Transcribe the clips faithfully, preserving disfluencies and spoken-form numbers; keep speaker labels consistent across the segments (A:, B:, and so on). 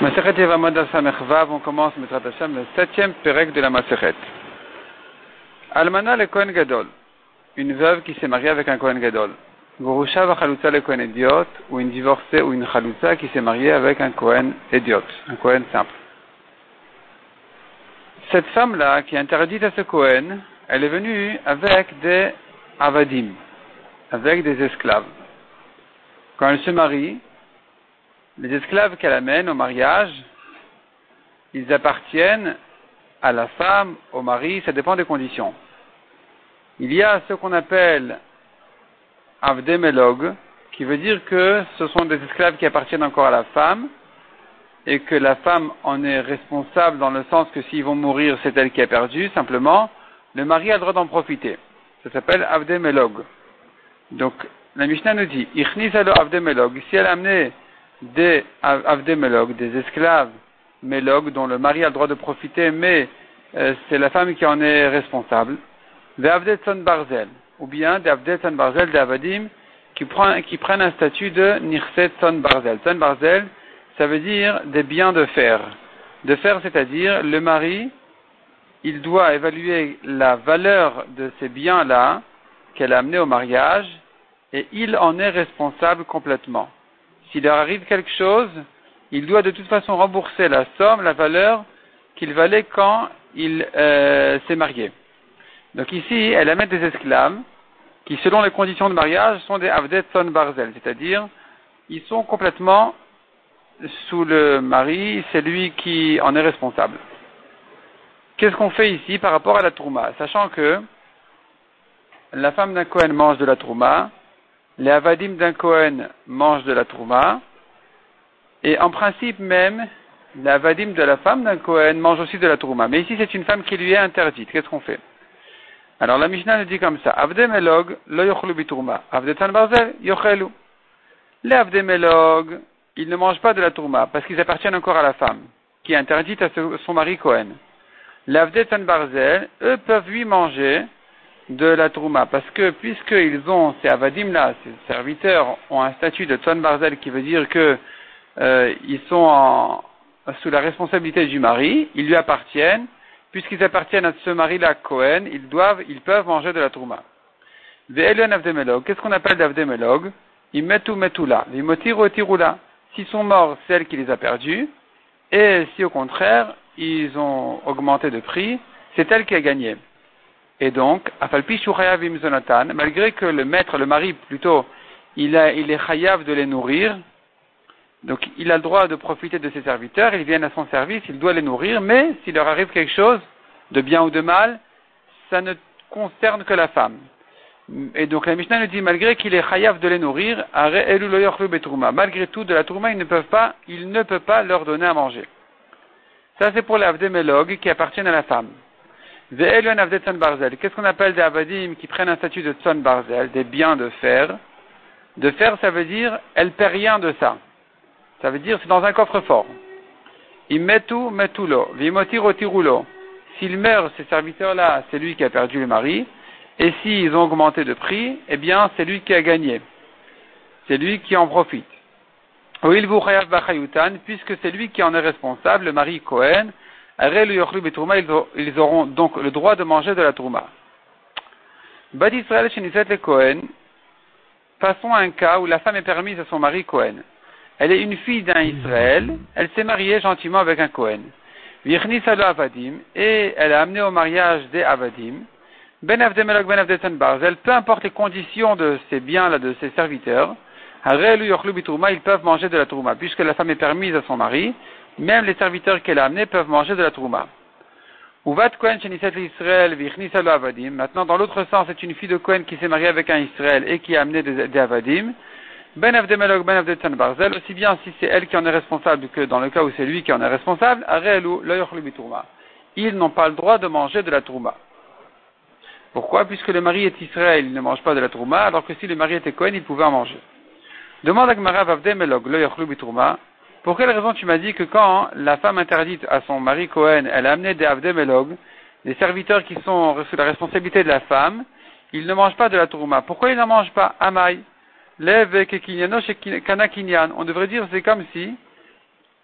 A: Masechet Yevamot Samech Vav, on commence Mitrat Hashem, le septième pérec de la Masechet. Almana le Kohen Gadol, une veuve qui s'est mariée avec un Kohen Gadol. Gorusha va Chalutza le Kohen Idiot, ou une divorcée ou une Chalutza qui s'est mariée avec un Kohen Idiot, un Kohen simple. Cette femme-là, qui est interdite à ce Kohen, elle est venue avec des Avadim, avec des esclaves. Quand elle se marie, les esclaves qu'elle amène au mariage, ils appartiennent à la femme, au mari, ça dépend des conditions. Il y a ce qu'on appelle Avdemelog, qui veut dire que ce sont des esclaves qui appartiennent encore à la femme, et que la femme en est responsable dans le sens que s'ils vont mourir, c'est elle qui a perdu, simplement, le mari a le droit d'en profiter. Ça s'appelle Avdemelog. Donc, la Mishnah nous dit, Ichnis alo Avdemelog, si elle a amené des Avdemelog, des esclaves Melog, dont le mari a le droit de profiter, mais euh, c'est la femme qui en est responsable, des Avdetson Barzel, ou bien des Avdetson Barzel, des Avadim, qui, prend, qui prennent un statut de Nirset Son Barzel. Son Barzel, ça veut dire des biens de fer. De fer, c'est-à-dire, le mari, il doit évaluer la valeur de ces biens-là qu'elle a amenés au mariage, et il en est responsable complètement. S'il leur arrive quelque chose, il doit de toute façon rembourser la somme, la valeur qu'il valait quand il euh, s'est marié. Donc ici, elle amène des esclaves qui, selon les conditions de mariage, sont des Avdet Son Barzel, c'est-à-dire, ils sont complètement sous le mari, c'est lui qui en est responsable. Qu'est-ce qu'on fait ici par rapport à la Trouma? Sachant que la femme d'un Kohen mange de la Trouma, les Avadim d'un Kohen mangent de la Trouma, et en principe même, les Avadim de la femme d'un Kohen mangent aussi de la Trouma. Mais ici, c'est une femme qui lui est interdite. Qu'est-ce qu'on fait? Alors la Mishnah nous dit comme ça, Avdemelog, lo yochlu bitrouma, Avdetan barzel, yochelu. Les Avdemelog, ils ne mangent pas de la Trouma, parce qu'ils appartiennent encore à la femme, qui est interdite à son mari Kohen. Les Avdetan barzel, eux peuvent lui manger de la Trouma, parce que puisqu'ils ont, ces Avadim là, ces serviteurs, ont un statut de Tzon Barzel qui veut dire que euh, ils sont en, sous la responsabilité du mari, ils lui appartiennent, puisqu'ils appartiennent à ce mari-là, Kohen, ils doivent, ils peuvent manger de la Trouma. Ve'elon Avdemelog, qu'est-ce qu'on appelle d'Avdemelog? Ils mettent ou mettent là, ils motirent ou là. S'ils sont morts, c'est elle qui les a perdus, et si au contraire, ils ont augmenté de prix, c'est elle qui a gagné. Et donc, afalpi shuchayav imzonatan, malgré que le maître, le mari plutôt, il, a, il est chayav de les nourrir, donc il a le droit de profiter de ses serviteurs, ils viennent à son service, il doit les nourrir, mais s'il leur arrive quelque chose, de bien ou de mal, ça ne concerne que la femme. Et donc la Mishnah nous dit, malgré qu'il est chayav de les nourrir, malgré tout, de la tourma, il ne peut pas, il ne peut pas leur donner à manger. Ça c'est pour les avdemelog qui appartiennent à la femme. Qu'est-ce qu'on appelle des avadim qui prennent un statut de tzon barzel, des biens de fer? De fer, ça veut dire, elle ne perd rien de ça. Ça veut dire, c'est dans un coffre-fort. Ils mettent tout, mettent tout l'eau. Vimotir au tiroulo. S'il meurt, ces serviteurs-là, c'est lui qui a perdu le mari. Et s'ils ont augmenté de prix, eh bien, c'est lui qui a gagné. C'est lui qui en profite. Puisque c'est lui qui en est responsable, le mari Kohen, ils auront donc le droit de manger de la Trouma. Bat Israël Sheniset le Kohen, passons à un cas où la femme est permise à son mari Kohen. Elle est une fille d'un Israël, elle s'est mariée gentiment avec un Kohen. Virnis alo Avadim, et elle a amené au mariage des Avadim. Ben Avdemelog, Ben Avdetan Barzel, peu importe les conditions de ces biens-là, de ces serviteurs, ils peuvent manger de la Trouma, puisque la femme est permise à son mari. Même les serviteurs qu'elle a amenés peuvent manger de la Trouma. Uvat Kohen Sheniset l'Israël vichnis alo Avadim. Maintenant, dans l'autre sens, c'est une fille de Kohen qui s'est mariée avec un Israël et qui a amené des, des Avadim. Ben Avdemelog, Ben Avdetan Barzel, aussi bien si c'est elle qui en est responsable que dans le cas où c'est lui qui en est responsable, Arelu lo yochlu bitrouma. Ils n'ont pas le droit de manger de la Trouma. Pourquoi? Puisque le mari est Israël, il ne mange pas de la Trouma, alors que si le mari était Kohen, il pouvait en manger. Demande à Gemara Avdemelog lo yochlu bitrouma. Pour quelle raison tu m'as dit que quand la femme interdite à son mari Kohen, elle a amené des Avdemelog, des serviteurs qui sont sous la responsabilité de la femme, ils ne mangent pas de la Trouma. Pourquoi ils n'en mangent pas? Amai. Lev kekinyano kana kinyan. On devrait dire c'est comme si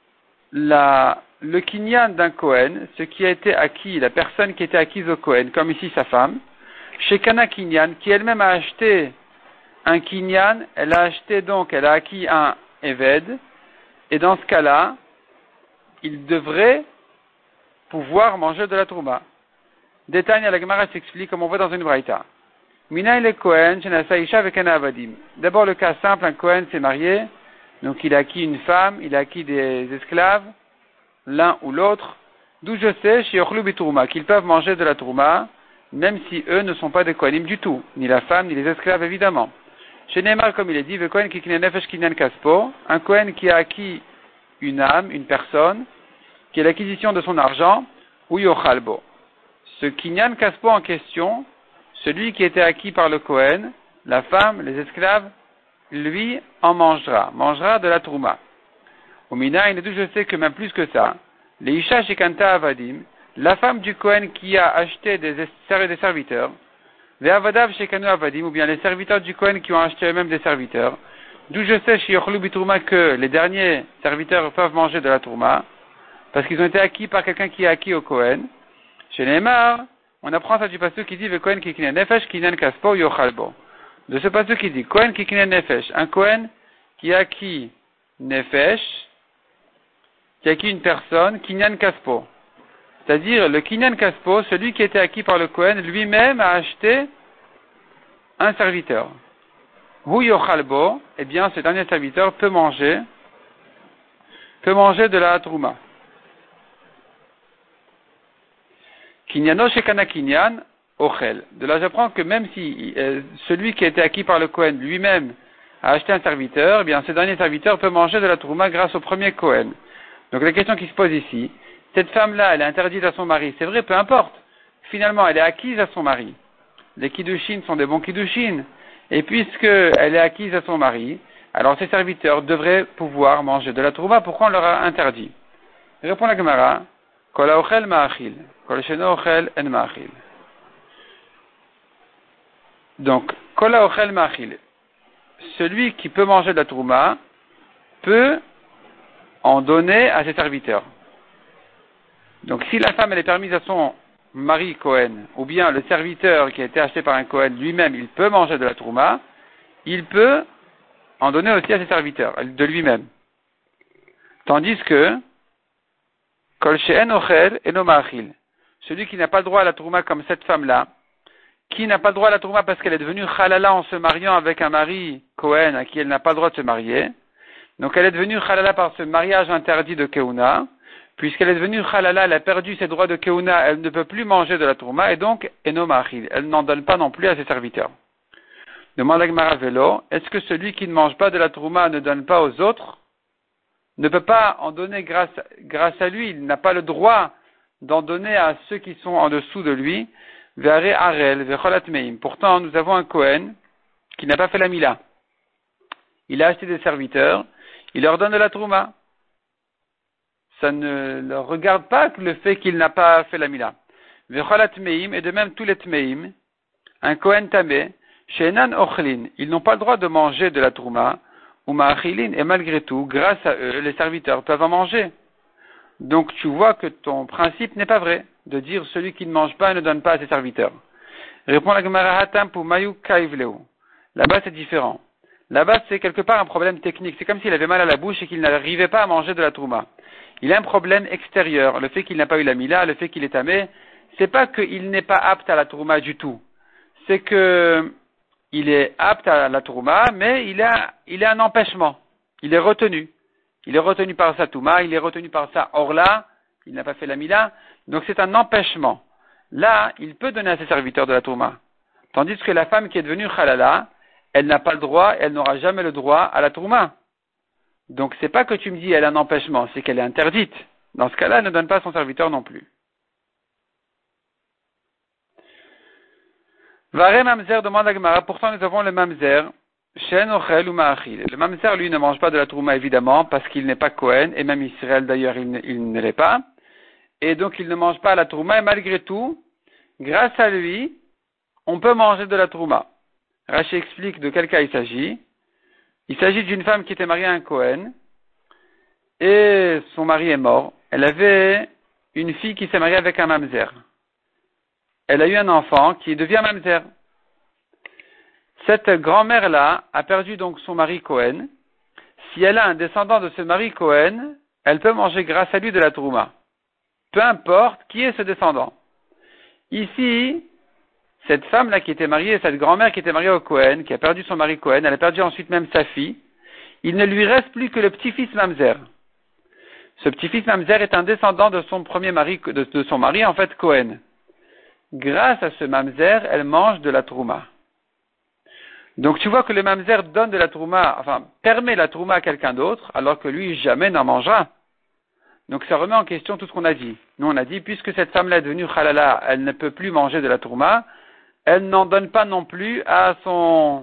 A: la, le kinyan d'un Kohen, ce qui a été acquis, la personne qui était acquise au Kohen, comme ici sa femme, chez Kana Kinyan, qui elle-même a acheté un kinyan, elle a acheté donc, elle a acquis un Eved, et dans ce cas-là, il devrait pouvoir manger de la Trouma. Détail à la Gemara s'explique comme on voit dans une braïta. Mina le Kohen, Shenasa Isha avec un Avadim. D'abord le cas simple, un Kohen s'est marié, donc il a acquis une femme, il a acquis des esclaves, l'un ou l'autre, d'où je sais, chez Yochlu Bitourma, qu'ils peuvent manger de la Trouma, même si eux ne sont pas des Kohanim du tout, ni la femme, ni les esclaves évidemment. Chez Neymar, comme il est dit, le Kohen qui kinyan nefesh kinyan kaspo, un Kohen qui a acquis une âme, une personne, qui est l'acquisition de son argent, ou Yochalbo. Ce kinyan kaspo en question, celui qui était acquis par le Kohen, la femme, les esclaves, lui en mangera, mangera de la Trouma. Au Mina, il est d'où je sais que même plus que ça, les Isha Shekanta Avadim, la femme du Kohen qui a acheté des, des serviteurs, les Avadav Shekanu Avadim, ou bien les serviteurs du Kohen qui ont acheté eux-mêmes des serviteurs, d'où je sais chez Yochlu Bitourma que les derniers serviteurs peuvent manger de la Trouma, parce qu'ils ont été acquis par quelqu'un qui est acquis au Kohen. Chez Neymar, on apprend ça du pasuk qui dit le Kohen qui kinyan nefesh kinyan kaspo yochalbo. De ce pasuk qui dit Kohen qui kinyan nefesh, un Kohen qui a acquis nefesh, qui a acquis une personne, kinyan kaspo. C'est-à-dire le kinyan kaspo, celui qui était acquis par le Kohen, lui-même a acheté un serviteur. Hu yochalbo, eh bien ce dernier serviteur peut manger, peut manger de la trouma. Kinyano shekana kinyan ochel. De là, j'apprends que même si euh, celui qui a été acquis par le Kohen lui-même a acheté un serviteur, eh bien, ce dernier serviteur peut manger de la trouma grâce au premier Kohen. Donc, la question qui se pose ici, cette femme-là, elle est interdite à son mari. C'est vrai, peu importe. Finalement, elle est acquise à son mari. Les kiddushin sont des bons kiddushin. Et puisque elle est acquise à son mari, alors ses serviteurs devraient pouvoir manger de la trouma. Pourquoi on leur a interdit? Répond la Gemara. Kol ha'ochel ma'achil. Kol she'eno ochel en ma'achil. Donc, kol ha'ochel ma'achil. Celui qui peut manger de la trouma peut en donner à ses serviteurs. Donc, si la femme elle est permise à son mari Kohen, ou bien le serviteur qui a été acheté par un Kohen lui-même, il peut manger de la trouma, il peut en donner aussi à ses serviteurs, de lui-même. Tandis que Kol she'en ochel eno ma'achil. Celui qui n'a pas le droit à la trouma comme cette femme-là, qui n'a pas le droit à la trouma parce qu'elle est devenue halala en se mariant avec un mari Kohen à qui elle n'a pas le droit de se marier. Donc elle est devenue halala par ce mariage interdit de Keuna. Puisqu'elle est devenue halala, elle a perdu ses droits de Keuna, elle ne peut plus manger de la trouma et donc eno ma'achil. Elle n'en donne pas non plus à ses serviteurs. Demande à Gemara Velo, est-ce que celui qui ne mange pas de la trouma ne donne pas aux autres? Ne peut pas en donner grâce, grâce à lui, il n'a pas le droit d'en donner à ceux qui sont en dessous de lui. Ve'are arel, ve'cholat meim. Pourtant, nous avons un Kohen qui n'a pas fait la mila. Il a acheté des serviteurs, il leur donne de la trouma. Ça ne leur regarde pas le fait qu'il n'a pas fait la mila. Ve'cholat meim, et de même tous les tmeim, un Kohen tamé, she'enan ochlin, ils n'ont pas le droit de manger de la trouma, ou ma'achilin, et malgré tout, grâce à eux, les serviteurs peuvent en manger. Donc tu vois que ton principe n'est pas vrai, de dire celui qui ne mange pas ne donne pas à ses serviteurs. Répond la Gemara Hatam pour Mayu Kaivleu. Là-bas c'est différent. Là-bas c'est quelque part un problème technique. C'est comme s'il avait mal à la bouche et qu'il n'arrivait pas à manger de la trouma. Il a un problème extérieur. Le fait qu'il n'a pas eu la mila, le fait qu'il est tamé, c'est pas qu'il n'est pas apte à la trouma du tout. C'est que il est apte à la trouma, mais il a, il a un empêchement. Il est retenu. Il est retenu par sa touma, il est retenu par sa orla, il n'a pas fait la mila, donc c'est un empêchement. Là, il peut donner à ses serviteurs de la touma. Tandis que la femme qui est devenue halala, elle n'a pas le droit, elle n'aura jamais le droit à la touma. Donc c'est pas que tu me dis elle a un empêchement, c'est qu'elle est interdite. Dans ce cas-là, elle ne donne pas à son serviteur non plus. Vare mamzer demande à Gemara, pourtant nous avons le mamzer, Shen ochel ou ma'achil. Le mamzer, lui, ne mange pas de la trouma, évidemment, parce qu'il n'est pas Kohen, et même Israël, d'ailleurs, il ne, il ne l'est pas. Et donc, il ne mange pas la trouma, et malgré tout, grâce à lui, on peut manger de la trouma. Rashi explique de quel cas il s'agit. Il s'agit d'une femme qui était mariée à un Kohen, et son mari est mort. Elle avait une fille qui s'est mariée avec un mamzer. Elle a eu un enfant qui devient mamzer. Cette grand-mère-là a perdu donc son mari Cohen. Si elle a un descendant de ce mari Cohen, elle peut manger grâce à lui de la trouma. Peu importe qui est ce descendant. Ici, cette femme-là qui était mariée, cette grand-mère qui était mariée au Cohen, qui a perdu son mari Cohen, elle a perdu ensuite même sa fille, il ne lui reste plus que le petit-fils mamzer. Ce petit-fils mamzer est un descendant de son premier mari, de, de son mari en fait Cohen. Grâce à ce mamzer, elle mange de la trouma. Donc tu vois que le mamzer donne de la trouma, enfin permet la trouma à quelqu'un d'autre, alors que lui jamais n'en mangera. Donc ça remet en question tout ce qu'on a dit. Nous on a dit, puisque cette femme-là est devenue halala, elle ne peut plus manger de la trouma, elle n'en donne pas non plus à son,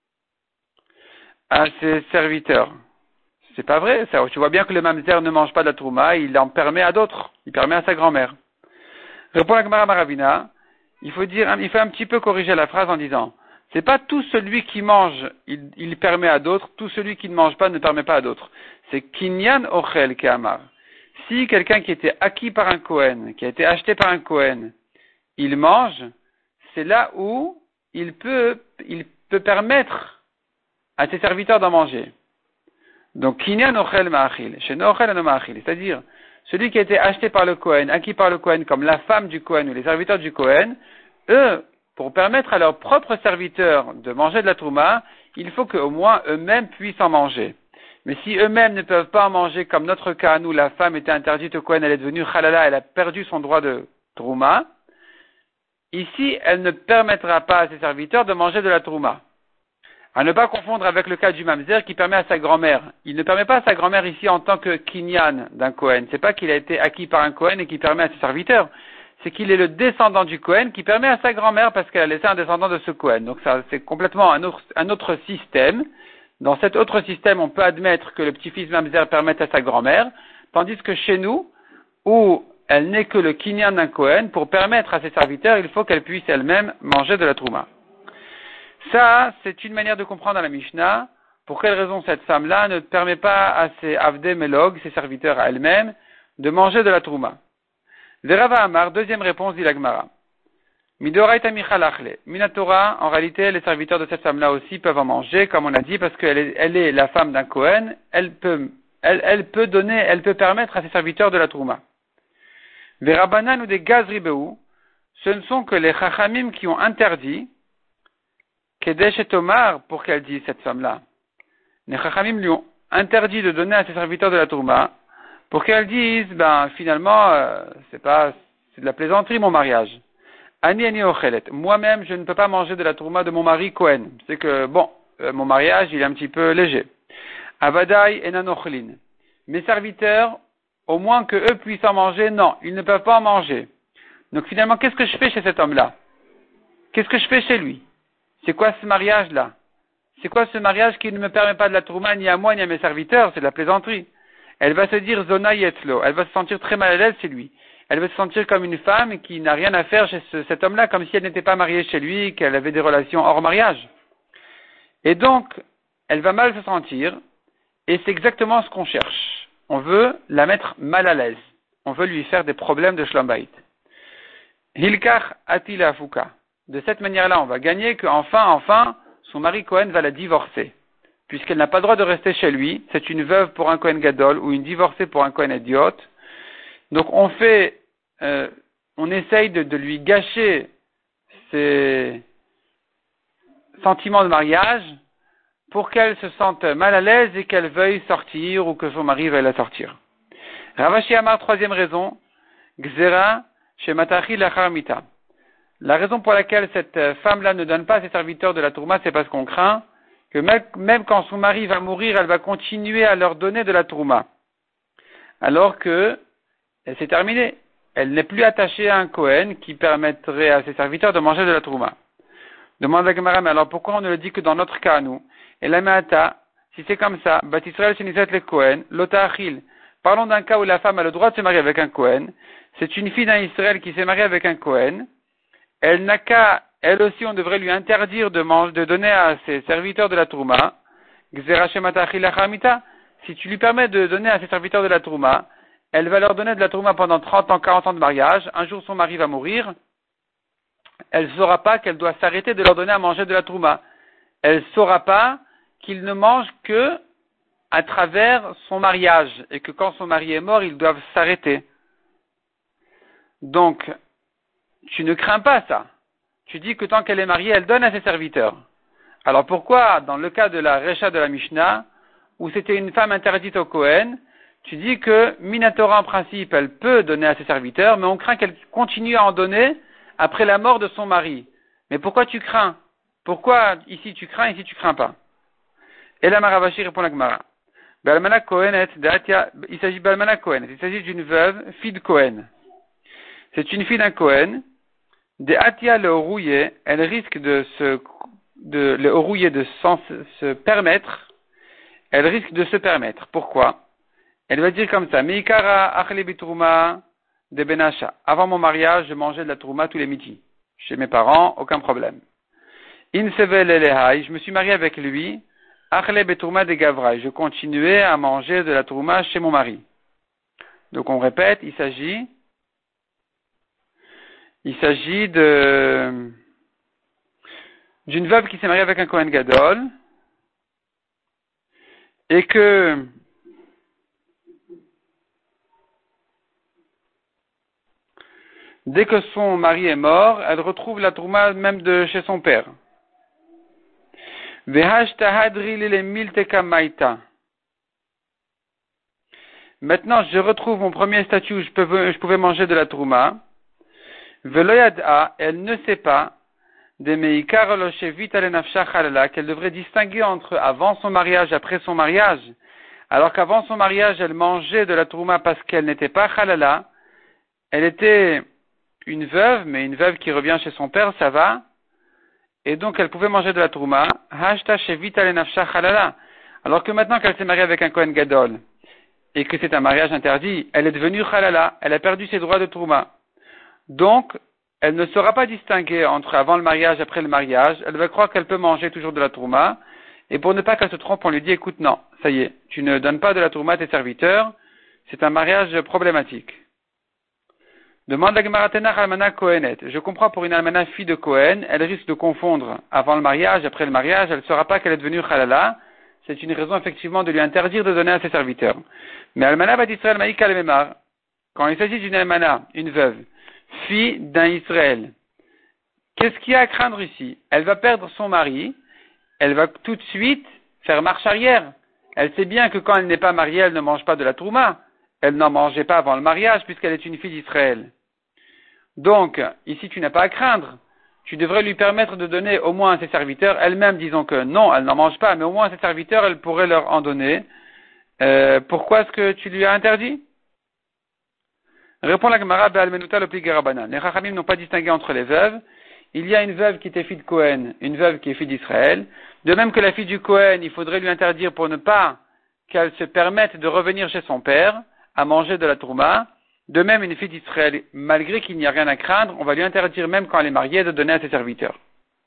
A: à ses serviteurs. C'est pas vrai, ça. Tu vois bien que le mamzer ne mange pas de la trouma, il en permet à d'autres, il permet à sa grand-mère. Répond la Gemara Maravina, il faut dire, il faut un petit peu corriger la phrase en disant, c'est pas tout celui qui mange, il, il permet à d'autres, tout celui qui ne mange pas ne permet pas à d'autres. C'est kinyan ochel ke'amar. Si quelqu'un qui était acquis par un Kohen, qui a été acheté par un Kohen, il mange, c'est là où il peut, il peut permettre à ses serviteurs d'en manger. Donc, kinyan ochel ma'achil, sheno ochel ano ma'achil. C'est-à-dire, celui qui a été acheté par le Kohen, acquis par le Kohen, comme la femme du Kohen ou les serviteurs du Kohen, eux, pour permettre à leurs propres serviteurs de manger de la trouma, il faut qu'au moins eux-mêmes puissent en manger. Mais si eux-mêmes ne peuvent pas en manger, comme notre cas, nous, la femme était interdite au Kohen, elle est devenue halala, elle a perdu son droit de trouma, ici, elle ne permettra pas à ses serviteurs de manger de la trouma. À ne pas confondre avec le cas du mamzer qui permet à sa grand-mère. Il ne permet pas à sa grand-mère ici en tant que kinyan d'un Kohen. C'est pas qu'il a été acquis par un Kohen et qui permet à ses serviteurs. C'est qu'il est le descendant du Kohen qui permet à sa grand-mère parce qu'elle a laissé un descendant de ce Kohen. Donc ça, c'est complètement un autre, un autre système. Dans cet autre système, on peut admettre que le petit-fils mamzer permette à sa grand-mère, tandis que chez nous, où elle n'est que le kinyan d'un Kohen, pour permettre à ses serviteurs, il faut qu'elle puisse elle-même manger de la trouma. Ça, c'est une manière de comprendre dans la Mishnah, pour quelle raison cette femme-là ne permet pas à ses avdé melog, ses serviteurs à elle-même, de manger de la trouma. Verava Amar, deuxième réponse dit la Gemara. Midoraita michalachle. Minatora, en réalité, les serviteurs de cette femme-là aussi peuvent en manger, comme on a dit, parce qu'elle est, elle est la femme d'un Kohen, elle peut, elle, elle peut donner, elle peut permettre à ses serviteurs de la trouma. Verabanan ou des gazribeu, ce ne sont que les chachamim qui ont interdit, Kedesh et Tomar, pour qu'elle dise cette femme-là. Les chachamim lui ont interdit de donner à ses serviteurs de la trouma, pour qu'elle dise, ben, finalement, euh, c'est pas, c'est de la plaisanterie, mon mariage. Ani ani ochelet. Moi-même, je ne peux pas manger de la trouma de mon mari Cohen. C'est que, bon, euh, mon mariage, il est un petit peu léger. Avadai enan ochelin. Mes serviteurs, au moins que eux puissent en manger, non, ils ne peuvent pas en manger. Donc finalement, qu'est-ce que je fais chez cet homme-là? Qu'est-ce que je fais chez lui? C'est quoi ce mariage-là? C'est quoi ce mariage qui ne me permet pas de la trouma ni à moi ni à mes serviteurs? C'est de la plaisanterie. Elle va se dire zona yetzlo. Elle va se sentir très mal à l'aise chez lui. Elle va se sentir comme une femme qui n'a rien à faire chez ce, cet homme-là, comme si elle n'était pas mariée chez lui, qu'elle avait des relations hors mariage. Et donc, elle va mal se sentir, et c'est exactement ce qu'on cherche. On veut la mettre mal à l'aise. On veut lui faire des problèmes de shlom bayit. Hilkach atila fuka. De cette manière-là, on va gagner qu'enfin, enfin, son mari Cohen va la divorcer. Puisqu'elle n'a pas le droit de rester chez lui, c'est une veuve pour un Cohen Gadol, ou une divorcée pour un Cohen idiote. Donc on fait, euh, on essaye de, de lui gâcher ses sentiments de mariage pour qu'elle se sente mal à l'aise et qu'elle veuille sortir ou que son mari veuille la sortir. Ravashi Amar, troisième raison, Gzera Shematachi Lachar Mita. La raison pour laquelle cette femme-là ne donne pas à ses serviteurs de la tourma, c'est parce qu'on craint que même quand son mari va mourir, elle va continuer à leur donner de la tourma. Alors que c'est terminé. Elle n'est plus attachée à un Kohen qui permettrait à ses serviteurs de manger de la trouma. Demande la Gemara, mais alors pourquoi on ne le dit que dans notre cas, nous? Et la Meata, si c'est comme ça, Bat Israël Shenisat le Kohen, Lota Achil. Parlons d'un cas où la femme a le droit de se marier avec un Kohen. C'est une fille d'un Israël qui s'est mariée avec un Kohen. Elle n'a qu'à, elle aussi, on devrait lui interdire de manger, de donner à ses serviteurs de la trouma. Gzera Shemata Achil Achamita. si tu lui permets de donner à ses serviteurs de la trouma, elle va leur donner de la trouma pendant trente ans, quarante ans de mariage. Un jour, son mari va mourir. Elle ne saura pas qu'elle doit s'arrêter de leur donner à manger de la trouma. Elle ne saura pas qu'ils ne mangent que à travers son mariage et que quand son mari est mort, ils doivent s'arrêter. Donc, tu ne crains pas ça. Tu dis que tant qu'elle est mariée, elle donne à ses serviteurs. Alors pourquoi, dans le cas de la Recha de la Mishnah, où c'était une femme interdite au Kohen, tu dis que Minatora en principe, elle peut donner à ses serviteurs, mais on craint qu'elle continue à en donner après la mort de son mari. Mais pourquoi tu crains? Pourquoi ici tu crains, ici tu crains pas? Et la Maravashi répond à la Gemara. Balmana Kohenet, il s'agit Balmana Kohenet, il s'agit d'une veuve, fille de Kohen. C'est une fille d'un Kohen. De Atia le rouillé, elle risque de se, de, le rouillé de sans, se permettre, elle risque de se permettre. Pourquoi? Elle va dire comme ça, Meikara achle bitrouma de Benasha. Avant mon mariage, je mangeais de la trouma tous les midis. Chez mes parents, aucun problème. Insevel elehai, je me suis marié avec lui, achle bitrouma de Gavrai. Je continuais à manger de la trouma chez mon mari. Donc on répète, il s'agit Il s'agit de d'une veuve qui s'est mariée avec un Kohen Gadol et que dès que son mari est mort, elle retrouve la trouma même de chez son père. Maintenant, je retrouve mon premier statut où je, peux, je pouvais manger de la trouma. Veloyada, elle ne sait pas qu'elle devrait distinguer entre avant son mariage et après son mariage, alors qu'avant son mariage, elle mangeait de la trouma parce qu'elle n'était pas halala, elle était une veuve, mais une veuve qui revient chez son père, ça va, et donc elle pouvait manger de la trouma, alors que maintenant qu'elle s'est mariée avec un Kohen Gadol, et que c'est un mariage interdit, elle est devenue halala, elle a perdu ses droits de trouma. Donc, elle ne saura pas distinguer entre avant le mariage et après le mariage. Elle va croire qu'elle peut manger toujours de la trouma. Et pour ne pas qu'elle se trompe, on lui dit, écoute, non, ça y est, tu ne donnes pas de la trouma à tes serviteurs. C'est un mariage problématique. Demande la Gemara Tenach Almana Kohenet. Je comprends pour une Almana fille de Kohen, elle risque de confondre avant le mariage, après le mariage. Elle ne saura pas qu'elle est devenue halala. C'est une raison effectivement de lui interdire de donner à ses serviteurs. Mais Almana Bat Israël Maïka le Memar, quand il s'agit d'une Almana, une veuve, fille d'un Israël. Qu'est-ce qu'il y a à craindre ici? Elle va perdre son mari, elle va tout de suite faire marche arrière. Elle sait bien que quand elle n'est pas mariée, elle ne mange pas de la trouma. Elle n'en mangeait pas avant le mariage puisqu'elle est une fille d'Israël. Donc, ici tu n'as pas à craindre. Tu devrais lui permettre de donner au moins à ses serviteurs, elle-même disons que non, elle n'en mange pas, mais au moins à ses serviteurs, elle pourrait leur en donner. Euh, pourquoi est-ce que tu lui as interdit? Répond la Gemara, Be'almenuta lo pli Rabanan. Les Chachamim n'ont pas distingué entre les veuves. Il y a une veuve qui était fille de Kohen, une veuve qui est fille d'Israël. De même que la fille du Kohen, il faudrait lui interdire pour ne pas qu'elle se permette de revenir chez son père à manger de la trouma. De même, une fille d'Israël, malgré qu'il n'y a rien à craindre, on va lui interdire même quand elle est mariée de donner à ses serviteurs.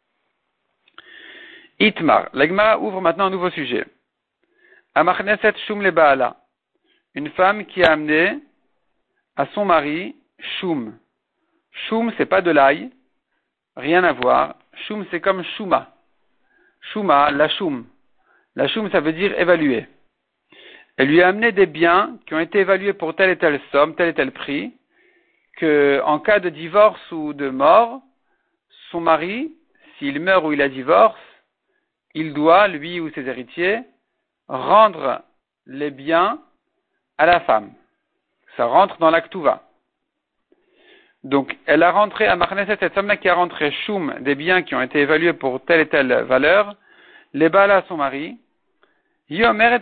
A: Itmar. La Gemara ouvre maintenant un nouveau sujet. Amachneset shum le Baala. Une femme qui a amené à son mari, choum. Choum, c'est pas de l'ail, rien à voir. Choum, c'est comme chouma. Chouma, la choum. La choum, ça veut dire évaluer. Elle lui a amené des biens qui ont été évalués pour telle et telle somme, tel et tel prix, que, en cas de divorce ou de mort, son mari, s'il meurt ou il a divorce, il doit, lui ou ses héritiers, rendre les biens à la femme. Ça rentre dans l'Aktuva. Donc, elle a rentré à Machneset, cette femme-là qui a rentré choum des biens qui ont été évalués pour telle et telle valeur, les bala à son mari. Arrive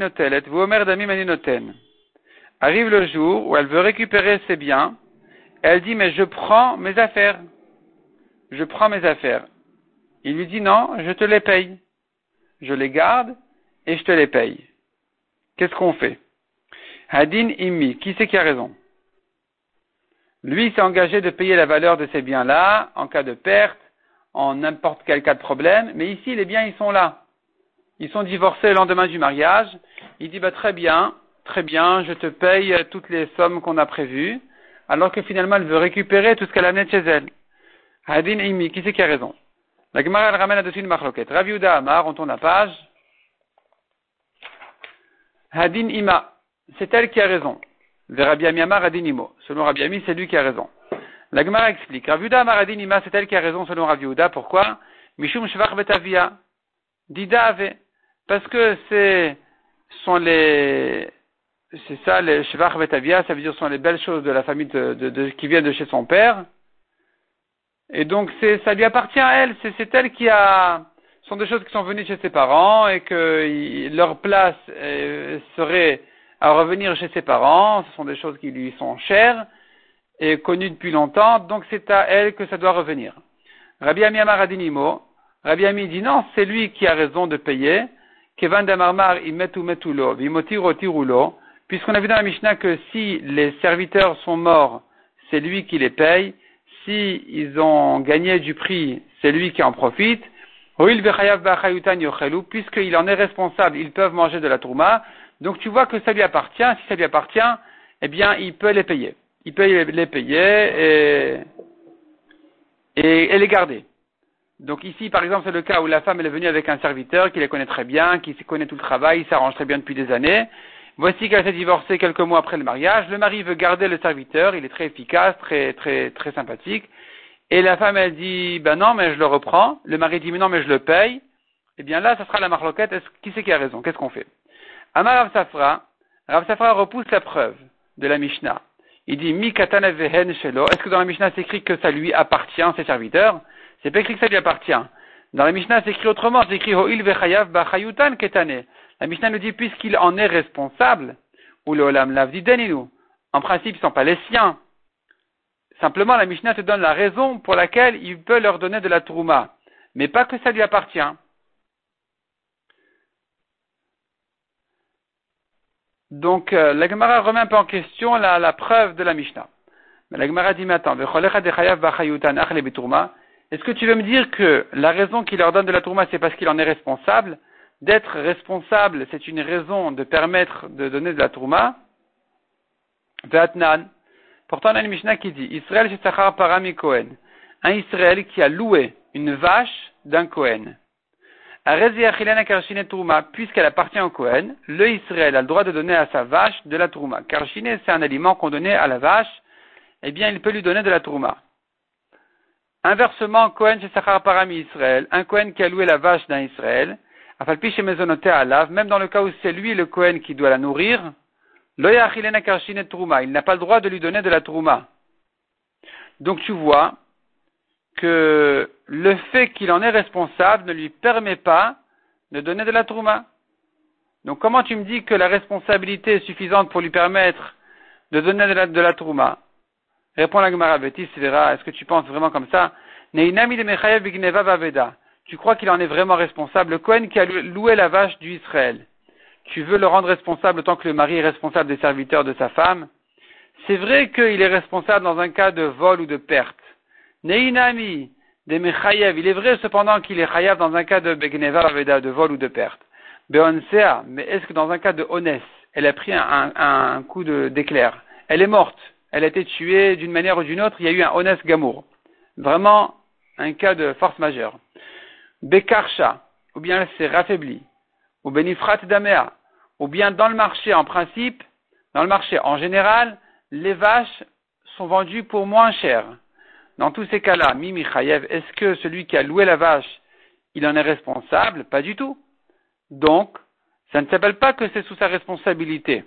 A: le jour où elle veut récupérer ses biens, elle dit, mais je prends mes affaires. Je prends mes affaires. Il lui dit, non, je te les paye. Je les garde et je te les paye. Qu'est-ce qu'on fait? Hadin immi, qui c'est qui a raison? Lui s'est engagé de payer la valeur de ces biens-là, en cas de perte, en n'importe quel cas de problème, mais ici les biens ils sont là. ils sont divorcés le lendemain du mariage. Il dit, bah, très bien, très bien, je te paye toutes les sommes qu'on a prévues, alors que finalement, elle veut récupérer tout ce qu'elle a amené de chez elle. Hadin Imi, qui c'est qui a raison? La Gemara, elle ramène là-dessus une marloquette. Rav Yehuda Amar, on tourne la page. Hadin Ima, c'est elle qui a raison. Vers Rabbi Ami Amar, Hadin Imo. Selon Rabbi Ami, c'est lui qui a raison. La Gemara explique. Rav Yehuda Amar, Hadin Ima, c'est elle qui a raison selon Rav Yehuda. Pourquoi? Mishum Shvach Betavia. Dida Ave. Parce que c'est, sont les, c'est ça, les Shvach Betavia, ça veut dire sont les belles choses de la famille de, de, de, qui viennent de chez son père. Et donc, c'est, ça lui appartient à elle. C'est, c'est elle qui a, ce sont des choses qui sont venues chez ses parents et que y, leur place euh, serait à revenir chez ses parents. Ce sont des choses qui lui sont chères et connues depuis longtemps. Donc, c'est à elle que ça doit revenir. Rabbi Ami Amar Adinimo. Rabbi Ami dit non, c'est lui qui a raison de payer. Kevan Damarmar, imetu metulo, vimotiro tirulo. Puisqu'on a vu dans la Mishnah que si les serviteurs sont morts, c'est lui qui les paye. Si ils ont gagné du prix, c'est lui qui en profite. Puisqu'il en est responsable, ils peuvent manger de la trouma. Donc tu vois que ça lui appartient. Si ça lui appartient, eh bien, il peut les payer. Il peut les payer et, et, et les garder. Donc ici, par exemple, c'est le cas où la femme elle est venue avec un serviteur qui les connaît très bien, qui connaît tout le travail, il s'arrange très bien depuis des années. Voici qu'elle s'est divorcée quelques mois après le mariage. Le mari veut garder le serviteur, il est très efficace, très très très sympathique. Et la femme elle dit, ben non, mais je le reprends. Le mari dit, mais non, mais je le paye. Eh bien là, ça sera la marloquette. Est-ce, qui c'est qui a raison? Qu'est-ce qu'on fait? Amar Rav Safra, Rav Safra repousse la preuve de la Mishnah. Il dit, mi katana vehen shelo. Est-ce que dans la Mishnah c'est écrit que ça lui appartient, ses serviteurs? C'est pas écrit que ça lui appartient. Dans la Mishnah c'est écrit autrement, c'est écrit ho'il vechayav bachayutan ketane. La Mishnah nous dit, puisqu'il en est responsable, ou le olam lavdi deninu. En principe, ils ne sont pas les siens. Simplement, la Mishnah te donne la raison pour laquelle il peut leur donner de la trouma. Mais pas que ça lui appartient. Donc, euh, la Gemara remet un peu en question la, la preuve de la Mishnah. Mais la Gemara dit, mais attends, est-ce que tu veux me dire que la raison qu'il leur donne de la trouma, c'est parce qu'il en est responsable? D'être responsable, c'est une raison de permettre de donner de la trouma. Vatnan. Pourtant, on a une Mishnah qui dit, Israël shesachar parami Kohen. Un Israël qui a loué une vache d'un Kohen. Puisqu'elle appartient au Kohen, le Israël a le droit de donner à sa vache de la trouma. Karshine, c'est un aliment qu'on donnait à la vache, eh bien, il peut lui donner de la trouma. Inversement, Kohen shesachar parami Israël. Un Kohen qui a loué la vache d'un Israël, même dans le cas où c'est lui le Kohen qui doit la nourrir, il n'a pas le droit de lui donner de la trouma. Donc tu vois que le fait qu'il en est responsable ne lui permet pas de donner de la trouma. Donc comment tu me dis que la responsabilité est suffisante pour lui permettre de donner de la, de la trouma? Répond la Gemara Betis, verra, est-ce que tu penses vraiment comme ça? Tu crois qu'il en est vraiment responsable? Le Kohen qui a loué la vache du Israël, tu veux le rendre responsable autant que le mari est responsable des serviteurs de sa femme? C'est vrai qu'il est responsable dans un cas de vol ou de perte. Neinami, des mechayev, il est vrai cependant qu'il est chayav dans un cas de begneva aveda, de vol ou de perte. Beonsea, mais est-ce que dans un cas de honest, elle a pris un, un, un coup de, d'éclair? Elle est morte, elle a été tuée d'une manière ou d'une autre, il y a eu un honest gamour. Vraiment, un cas de force majeure. Bekarsha, ou bien elle s'est raffaiblie, ou benifrat damea, ou bien dans le marché en principe, dans le marché en général, les vaches sont vendues pour moins cher. Dans tous ces cas-là, Mimi Chayev, est-ce que celui qui a loué la vache, il en est responsable? Pas du tout. Donc, ça ne s'appelle pas que c'est sous sa responsabilité.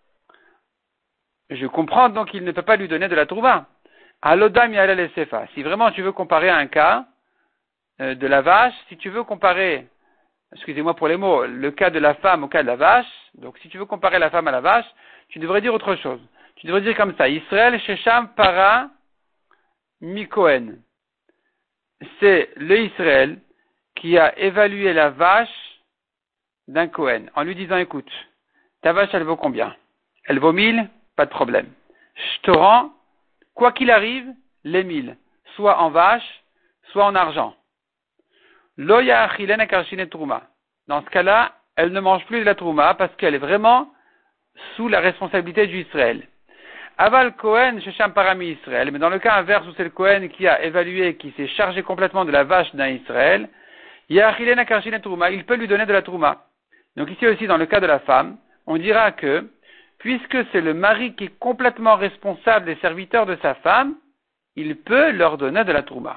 A: Je comprends donc qu'il ne peut pas lui donner de la trouva. Alodam yalel esefa. Si vraiment tu veux comparer un cas euh, de la vache, si tu veux comparer, excusez-moi pour les mots, le cas de la femme au cas de la vache, donc si tu veux comparer la femme à la vache, tu devrais dire autre chose. Tu devrais dire comme ça, Israël Shesham para Mikohen. C'est le Israël qui a évalué la vache d'un Kohen en lui disant, écoute, ta vache elle vaut combien? Elle vaut mille? Pas de problème. Je te rends, quoi qu'il arrive, les mille, soit en vache, soit en argent. Loya achilena karshine truma. dans ce cas-là, elle ne mange plus de la trouma parce qu'elle est vraiment sous la responsabilité du Israël. Aval Kohen, Shesham Parami Israël, mais dans le cas inverse où c'est le Kohen qui a évalué, qui s'est chargé complètement de la vache d'un Israël, il peut lui donner de la trouma. Donc ici aussi, dans le cas de la femme, on dira que, puisque c'est le mari qui est complètement responsable des serviteurs de sa femme, il peut leur donner de la trouma.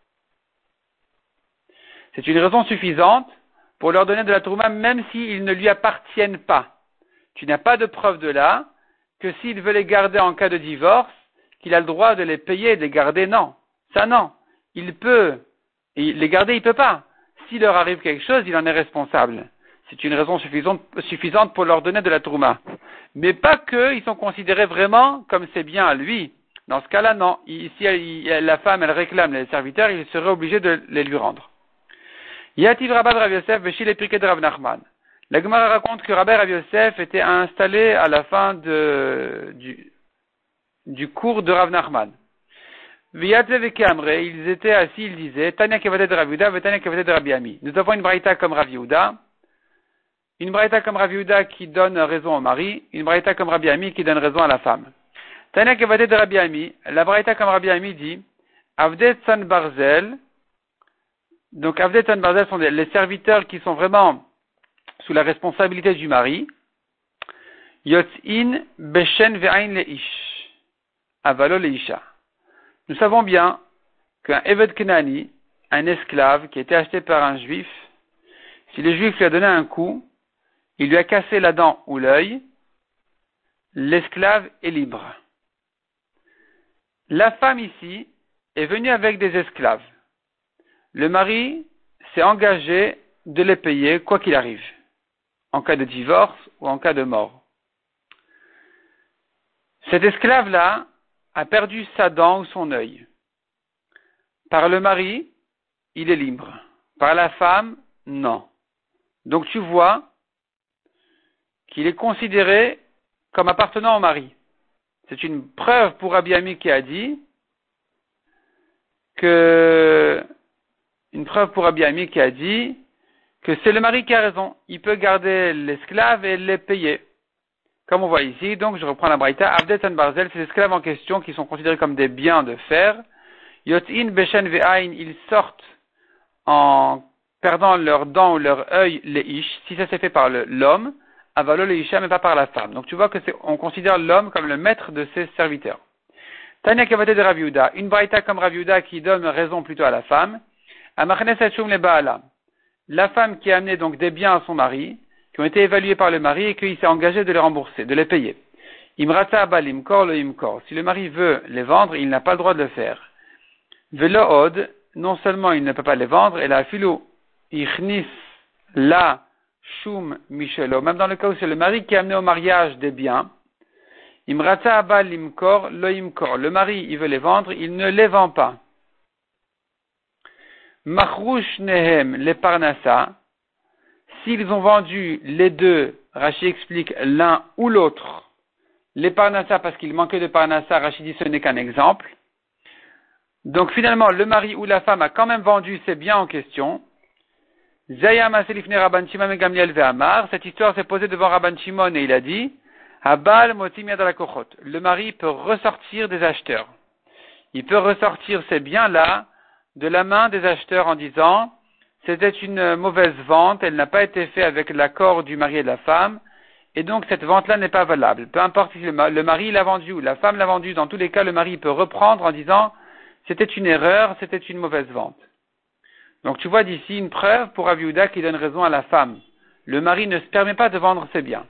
A: C'est une raison suffisante pour leur donner de la trouma, même s'ils ne lui appartiennent pas. Tu n'as pas de preuve de là que s'il veut les garder en cas de divorce, qu'il a le droit de les payer et de les garder. Non. Ça, non. Il peut. Et les garder, il peut pas. S'il leur arrive quelque chose, il en est responsable. C'est une raison suffisante, suffisante pour leur donner de la trouma. Mais pas qu'ils sont considérés vraiment comme c'est bien à lui. Dans ce cas-là, non. Si la femme, elle réclame les serviteurs, il serait obligé de les lui rendre. Yativ Rabba de Rav Yosef, Veshil et Pirkei de Rav Nachman. La Gemara raconte que Rabbi Rav Yosef était installé à la fin de, du, du cours de Rav Nachman. V'yatzev et Kamre, ils étaient assis, ils disaient, Tanya Kavate de Rav Yehuda, Tanya Kavate de Rabbi Ami. Nous avons une braïta comme Rav Yehuda, une braïta comme Rav Yehuda qui donne raison au mari, une braïta comme Rabbi Ami qui donne raison à la femme. Tanya Kavate de Rabbi Ami, la braïta comme Rabbi Ami dit, Avdet San Barzel, donc Avdet San Barzel sont les serviteurs qui sont vraiment sous la responsabilité du mari, Yotz'in Beshen Ve'ain Leish, Avalo Leisha. Nous savons bien qu'un Eved Kenani, un esclave qui a été acheté par un juif, si le juif lui a donné un coup, il lui a cassé la dent ou l'œil, l'esclave est libre. La femme ici est venue avec des esclaves. Le mari s'est engagé de les payer quoi qu'il arrive, en cas de divorce ou en cas de mort. Cet esclave-là a perdu sa dent ou son œil. Par le mari, il est libre. Par la femme, non. Donc tu vois qu'il est considéré comme appartenant au mari. C'est une preuve pour Rabbi Ami qui a dit que une preuve pour Rabbi Ami qui a dit que c'est le mari qui a raison. Il peut garder l'esclave et les payer. Comme on voit ici, donc je reprends la braïta, Avdet San Barzel, ces esclaves en question qui sont considérés comme des biens de fer, Yotz'in Beshen Ve'ain, ils sortent en perdant leurs dents ou leur œil, les ish, si ça s'est fait par le, l'homme, Avalo le isha, mais pas par la femme. Donc tu vois que c'est, on considère l'homme comme le maître de ses serviteurs. Tanya Kavate de Rav Yehuda, une braïta comme Rav Yehuda qui donne raison plutôt à la femme, Amachnes Hachum le Baala, la femme qui a amené donc des biens à son mari, qui ont été évalués par le mari et qu'il s'est engagé de les rembourser, de les payer. Imrata abal imkor le imkor. Si le mari veut les vendre, il n'a pas le droit de le faire. Velo od, non seulement il ne peut pas les vendre, et la filou ichnis la shum michelo. Même dans le cas où c'est le mari qui a amené au mariage des biens, imrata abal imkor le imkor. Le mari, il veut les vendre, il ne les vend pas. Machrouch nehem le parnassa. S'ils ont vendu les deux, Rashi explique l'un ou l'autre, les parnassa parce qu'il manquait de parnassa, Rashi dit ce n'est qu'un exemple. Donc finalement, le mari ou la femme a quand même vendu ses biens en question. Zayam aselifne Rabban Shimon et Gamliel ve'amar. Cette histoire s'est posée devant Rabban Shimon et il a dit, Habal motim yad ala kochot. Le mari peut ressortir des acheteurs. Il peut ressortir ces biens-là de la main des acheteurs en disant, c'était une mauvaise vente, elle n'a pas été faite avec l'accord du mari et de la femme, et donc cette vente-là n'est pas valable. Peu importe si le mari l'a vendu ou la femme l'a vendu, dans tous les cas, le mari peut reprendre en disant, c'était une erreur, c'était une mauvaise vente. Donc tu vois d'ici une preuve pour Rav Yehuda qui donne raison à la femme. Le mari ne se permet pas de vendre ses biens.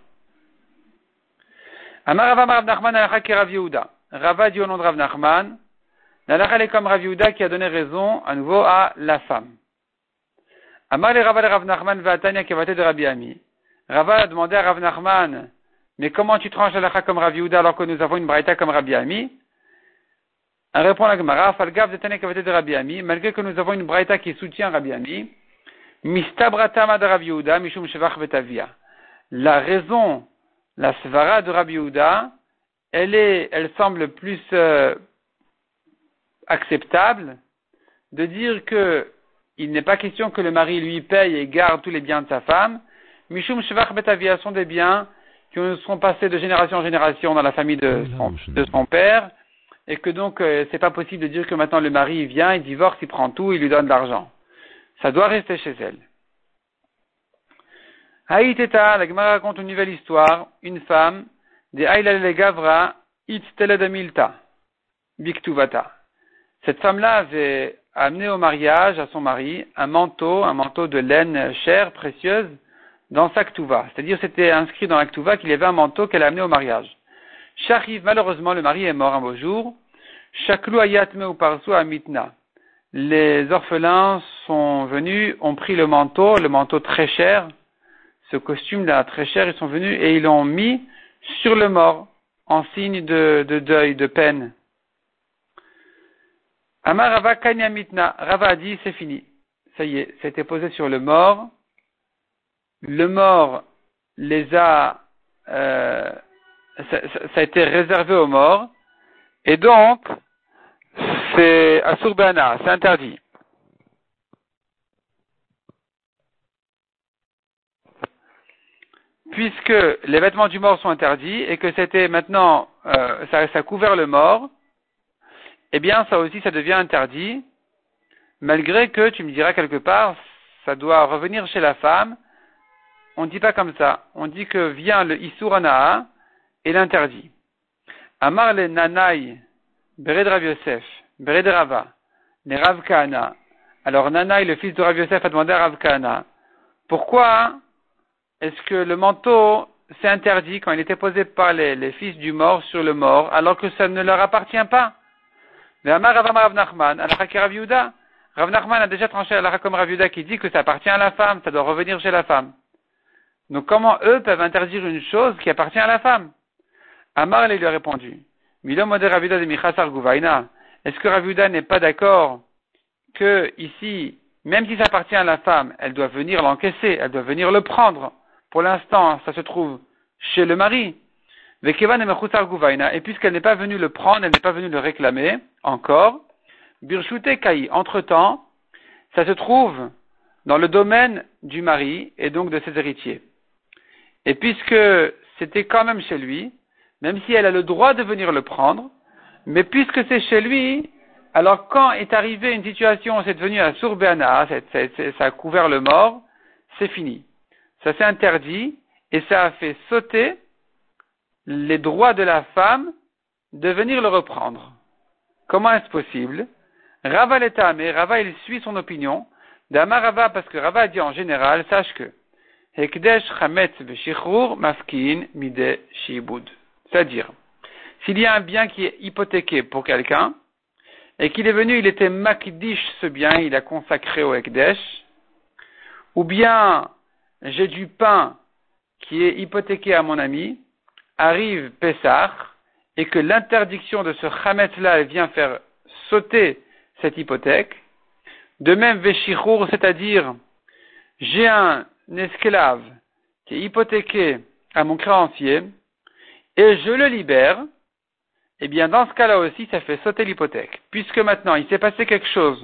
A: Amar Rava Rav Nachman alakha ki Rav Yehuda. Rava dit au nom de Rav Nachman, l'alakha est comme Rav Yehuda qui a donné raison à nouveau à la femme. Amar le Rava le Rav Nachman va'atanya kevate de Rabbi Ami. Rava a demandé à Rav Nachman, mais comment tu tranches l'alakha comme Rav Yehuda alors que nous avons une braïta comme Rabbi Ami? Elle répond à la Gemara, Falgav de Tanya kevate de Rabbi Ami, malgré que nous avons une braïta qui soutient Rabbi Ami, Mistabratama de Rabbi Yehuda, Mishum Shevach Betavia. La raison, la svara de Rabbi Yehuda, elle est, elle semble plus euh, acceptable de dire que il n'est pas question que le mari lui paye et garde tous les biens de sa femme. Mishum Shvach Betavia sont des biens qui sont passés de génération en génération dans la famille de son, de son père, et que donc euh, c'est pas possible de dire que maintenant le mari il vient, il divorce, il prend tout, il lui donne de l'argent. Ça doit rester chez elle. Haïteta, la Gemara raconte une nouvelle histoire, une femme, des Aïlale Gavra, It Teledamilta, Biktuvata. Cette femme-là avait amené au mariage à son mari un manteau, un manteau de laine chère, précieuse, dans sa ktuva. C'est-à-dire, c'était inscrit dans la ktuva qu'il y avait un manteau qu'elle a amené au mariage. Shariv, malheureusement, le mari est mort un beau jour. Shaklu ayatme ou parsu amitna. Les orphelins sont venus, ont pris le manteau, le manteau très cher, ce costume-là très cher, ils sont venus et ils l'ont mis sur le mort, en signe de, de deuil, de peine. Amar Rava kanyamitna. Rava a dit, c'est fini. Ça y est, c'était posé sur le mort. Le mort les a, euh, ça, ça, ça a été réservé aux morts, et donc c'est asurbana, c'est interdit. Puisque les vêtements du mort sont interdits et que c'était maintenant, euh, ça, ça a couvert le mort, eh bien ça aussi ça devient interdit, malgré que tu me diras quelque part, ça doit revenir chez la femme. On ne dit pas comme ça. On dit que vient le Isur Anaa et l'interdit. Amar le Nanaï, Bered Rav Yosef, Bered Rava, les Rav Kahana. Alors Nanaï, le fils de Rav Yosef, a demandé à Rav Kahana, pourquoi est-ce que le manteau s'est interdit quand il était posé par les, les fils du mort sur le mort, alors que ça ne leur appartient pas? Mais Amar Rav Rav Nachman, Alachaki Rav Yehuda. Rav Nachman a déjà tranché à la comme Rav Yehuda qui dit que ça appartient à la femme, ça doit revenir chez la femme. Donc comment eux peuvent interdire une chose qui appartient à la femme? Amar lui a répondu, Milo Mode Rav Yehuda de Michasar Gouvaina. Est-ce que Rav Yehuda n'est pas d'accord que ici, même si ça appartient à la femme, elle doit venir l'encaisser, elle doit venir le prendre? Pour l'instant, ça se trouve chez le mari. Et puisqu'elle n'est pas venue le prendre, elle n'est pas venue le réclamer, encore, Birshute Kai, entre-temps, ça se trouve dans le domaine du mari et donc de ses héritiers. Et puisque c'était quand même chez lui, même si elle a le droit de venir le prendre, mais puisque c'est chez lui, alors quand est arrivée une situation où c'est devenu un Surbéana, ça a couvert le mort, c'est fini. Ça s'est interdit et ça a fait sauter les droits de la femme de venir le reprendre. Comment est-ce possible? Rava l'État, mais Rava il suit son opinion. D'Amar Rava, parce que Rava a dit en général, sache que Hekdesh Chametz Veshichrur Mafkin Mide Shibud. C'est-à-dire, s'il y a un bien qui est hypothéqué pour quelqu'un, et qu'il est venu, il était makdish ce bien, il a consacré au Hekdesh, ou bien j'ai du pain qui est hypothéqué à mon ami, arrive Pessah, et que l'interdiction de ce Chametz-là vient faire sauter cette hypothèque. De même, Veshichour, c'est-à-dire, j'ai un esclave qui est hypothéqué à mon créancier, et je le libère, eh bien, dans ce cas-là aussi, ça fait sauter l'hypothèque. Puisque maintenant, il s'est passé quelque chose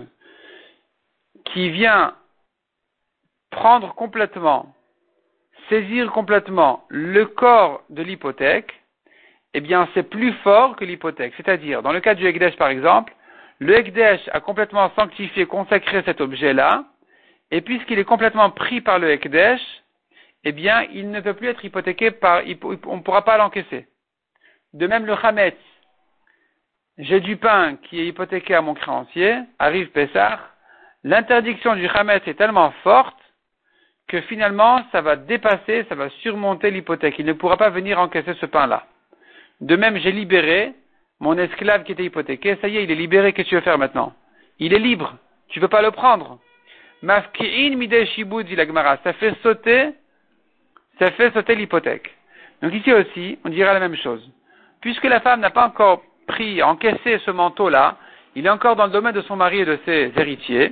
A: qui vient prendre complètement, saisir complètement le corps de l'hypothèque, eh bien, c'est plus fort que l'hypothèque. C'est-à-dire, dans le cas du Hekdesh, par exemple, le Hekdesh a complètement sanctifié, consacré cet objet-là, et puisqu'il est complètement pris par le Hekdesh, eh bien, il ne peut plus être hypothéqué par, on ne pourra pas l'encaisser. De même, le Chametz, j'ai du pain qui est hypothéqué à mon créancier, arrive Pessah, l'interdiction du Chametz est tellement forte que finalement, ça va dépasser, ça va surmonter l'hypothèque. Il ne pourra pas venir encaisser ce pain-là. De même, j'ai libéré mon esclave qui était hypothéqué, ça y est, il est libéré, qu'est-ce que tu veux faire maintenant? Il est libre, tu ne peux pas le prendre. Mafki'in midei shibud, dit la Gemara, ça fait sauter, ça fait sauter l'hypothèque. Donc ici aussi, on dira la même chose. Puisque la femme n'a pas encore pris, encaissé ce manteau-là, il est encore dans le domaine de son mari et de ses héritiers,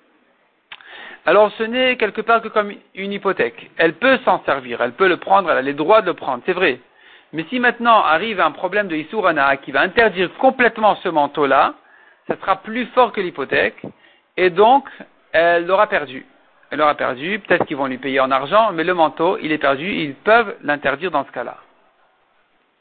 A: alors ce n'est quelque part que comme une hypothèque. Elle peut s'en servir, elle peut le prendre, elle a les droits de le prendre, c'est vrai. Mais si maintenant arrive un problème de Isur Hana qui va interdire complètement ce manteau-là, ça sera plus fort que l'hypothèque, et donc elle l'aura perdu. Elle l'aura perdu, peut-être qu'ils vont lui payer en argent, mais le manteau, il est perdu, ils peuvent l'interdire dans ce cas-là.